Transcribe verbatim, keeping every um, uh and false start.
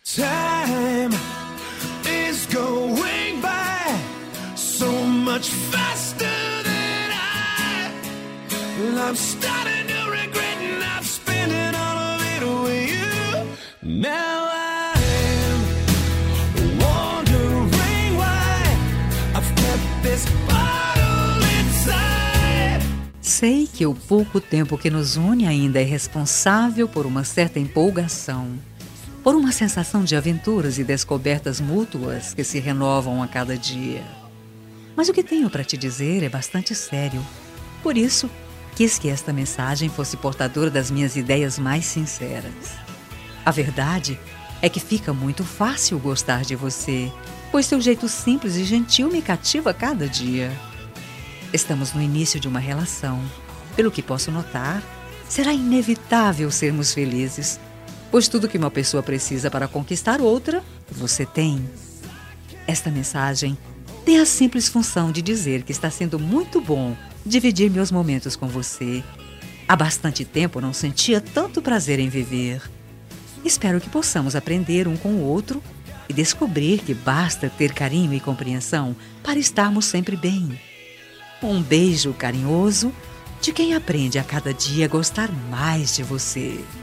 Time is going by so much faster than I. I'm starting to regret and I'm spending all of it with you. Now I'm wondering why I've kept this bottle inside. Sei que o pouco tempo que nos une ainda é responsável por uma certa empolgação, por uma sensação de aventuras e descobertas mútuas que se renovam a cada dia. Mas o que tenho para te dizer é bastante sério. Por isso, quis que esta mensagem fosse portadora das minhas ideias mais sinceras. A verdade é que fica muito fácil gostar de você, pois seu jeito simples e gentil me cativa a cada dia. Estamos no início de uma relação. Pelo que posso notar, será inevitável sermos felizes, pois tudo que uma pessoa precisa para conquistar outra, você tem. Esta mensagem tem a simples função de dizer que está sendo muito bom dividir meus momentos com você. Há bastante tempo não sentia tanto prazer em viver. Espero que possamos aprender um com o outro e descobrir que basta ter carinho e compreensão para estarmos sempre bem. Um beijo carinhoso de quem aprende a cada dia a gostar mais de você.